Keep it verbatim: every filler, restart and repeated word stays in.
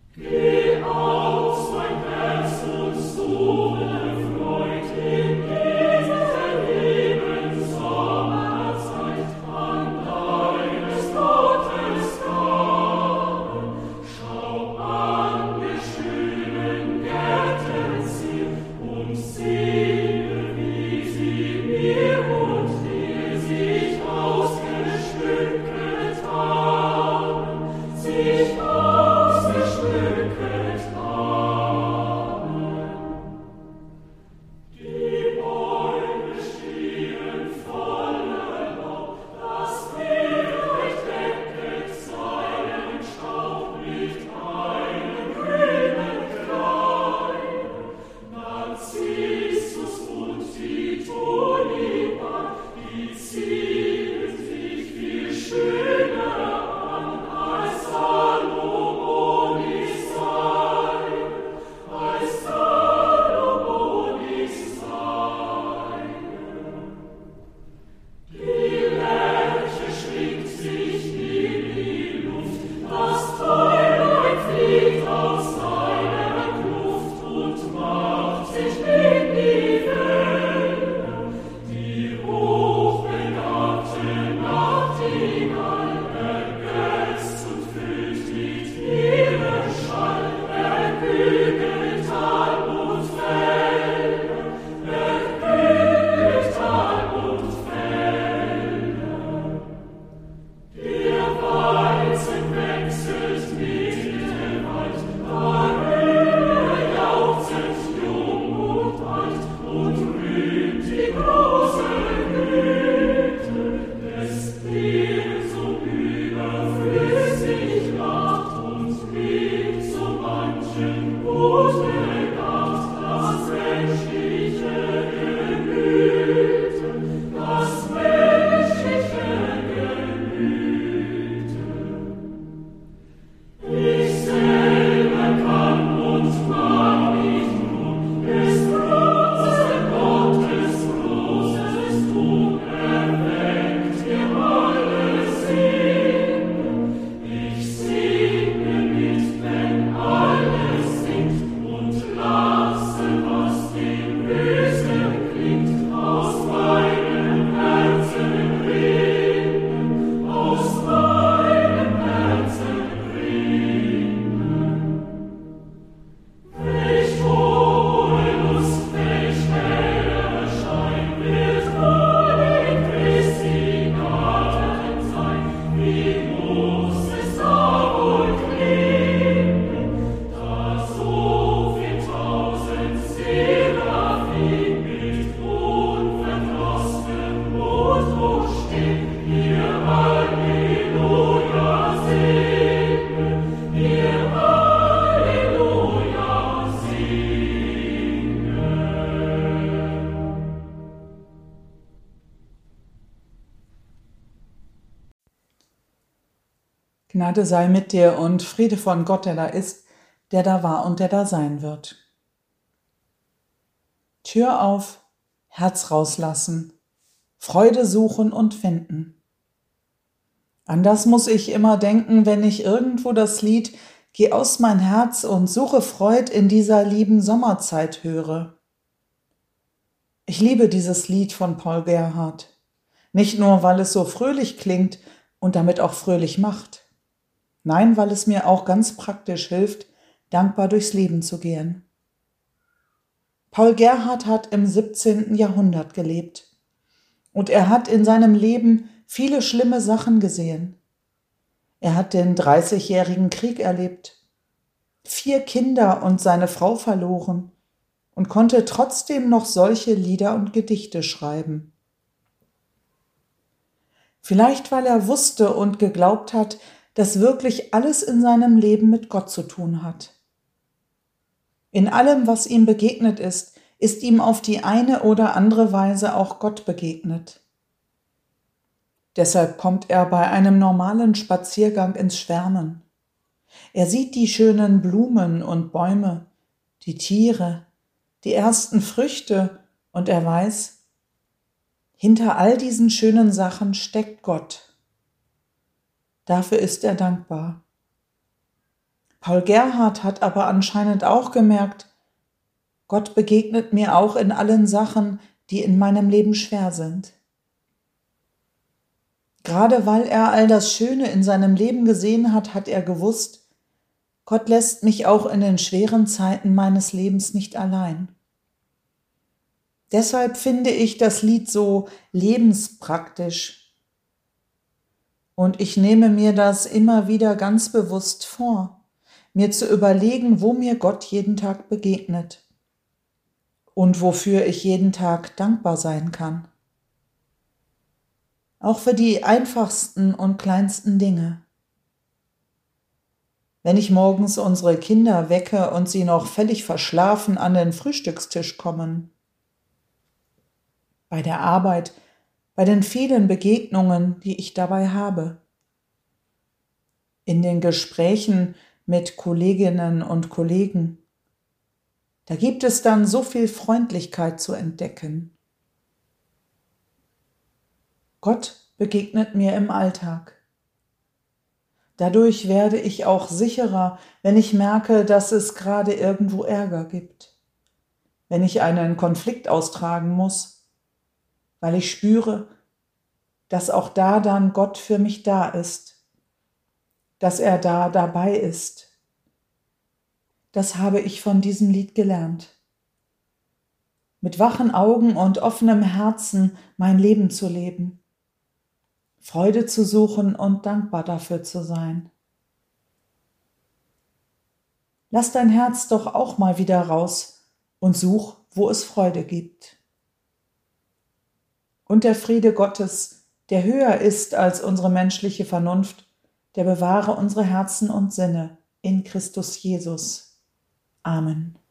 Geh aus, mein Herz, und suche Freud in dieser Lebenssommerzeit an deines Gottes Gabe. Schau an die schönen Gärten zieh und sehe, wie sie mir und dir sich ausgeschmückt haben, sich ausgeschmückt haben. Die Bäume stehen voller Laub, das Meer decket seinen Staub mit einem grünen Kleid. Narzissus und die Tulipan, die ziehen sich viel schöner an als Salomonis Seine, als Salomonis Seine. Die Lerche schwingt sich in die Luft, das Fräulein fliegt aus seiner Kluft und macht sich in die Wälder. Die hochbegabte Nachtigall ergötzt und füllt mit ihrem Schall erhöhte Tal und Felder, erhöhte Tal und Felder. Der Weizen wechselt mit dem Wald, darüber jauchzet jung und alt und rühmt die große Güte des Meeres, so überflüssig lacht und mit so manchem Gut begabt das menschliche Gemüte, das menschliche Gemüte. Ich selber kann und mag nicht nur des großen Gottes großes Tun, erweckt mir alle Sinne. Ich singe mit, wenn alles singt, und lasse, was dem Bösen klingt, aus meinem Herzen ringen, aus meinem Herzen ringen. Welch hohe Lust, welch heller Schein wird wohl in Christi Garten sein, wie muss es da wohl klingen, da so viel tausend Seraphim mit unverdrossnem Mutdruck stehen, ihr Halleluja singen, ihr Halleluja singen. Gnade sei mit dir und Friede von Gott, der da ist, der da war und der da sein wird. Tür auf, Herz rauslassen, Freude suchen und finden. An das muss ich immer denken, wenn ich irgendwo das Lied Geh aus mein Herz und suche Freud in dieser lieben Sommerzeit höre. Ich liebe dieses Lied von Paul Gerhardt. Nicht nur, weil es so fröhlich klingt und damit auch fröhlich macht. Nein, weil es mir auch ganz praktisch hilft, dankbar durchs Leben zu gehen. Paul Gerhardt hat im siebzehnten Jahrhundert gelebt und er hat in seinem Leben viele schlimme Sachen gesehen. Er hat den Dreißigjährigen Krieg erlebt, vier Kinder und seine Frau verloren und konnte trotzdem noch solche Lieder und Gedichte schreiben. Vielleicht, weil er wusste und geglaubt hat, dass wirklich alles in seinem Leben mit Gott zu tun hat. In allem, was ihm begegnet ist, ist ihm auf die eine oder andere Weise auch Gott begegnet. Deshalb kommt er bei einem normalen Spaziergang ins Schwärmen. Er sieht die schönen Blumen und Bäume, die Tiere, die ersten Früchte und er weiß, hinter all diesen schönen Sachen steckt Gott. Dafür ist er dankbar. Paul Gerhardt hat aber anscheinend auch gemerkt, Gott begegnet mir auch in allen Sachen, die in meinem Leben schwer sind. Gerade weil er all das Schöne in seinem Leben gesehen hat, hat er gewusst, Gott lässt mich auch in den schweren Zeiten meines Lebens nicht allein. Deshalb finde ich das Lied so lebenspraktisch. Und ich nehme mir das immer wieder ganz bewusst vor, mir zu überlegen, wo mir Gott jeden Tag begegnet und wofür ich jeden Tag dankbar sein kann. Auch für die einfachsten und kleinsten Dinge. Wenn ich morgens unsere Kinder wecke und sie noch völlig verschlafen an den Frühstückstisch kommen. Bei der Arbeit, bei den vielen Begegnungen, die ich dabei habe. In den Gesprächen mit Kolleginnen und Kollegen. Da gibt es dann so viel Freundlichkeit zu entdecken. Gott begegnet mir im Alltag. Dadurch werde ich auch sicherer, wenn ich merke, dass es gerade irgendwo Ärger gibt. Wenn ich einen Konflikt austragen muss, weil ich spüre, dass auch da dann Gott für mich da ist, dass er da dabei ist. Das habe ich von diesem Lied gelernt. Mit wachen Augen und offenem Herzen mein Leben zu leben. Freude zu suchen und dankbar dafür zu sein. Lass dein Herz doch auch mal wieder raus und such, wo es Freude gibt. Und der Friede Gottes, der höher ist als unsere menschliche Vernunft, der bewahre unsere Herzen und Sinne in Christus Jesus. Amen.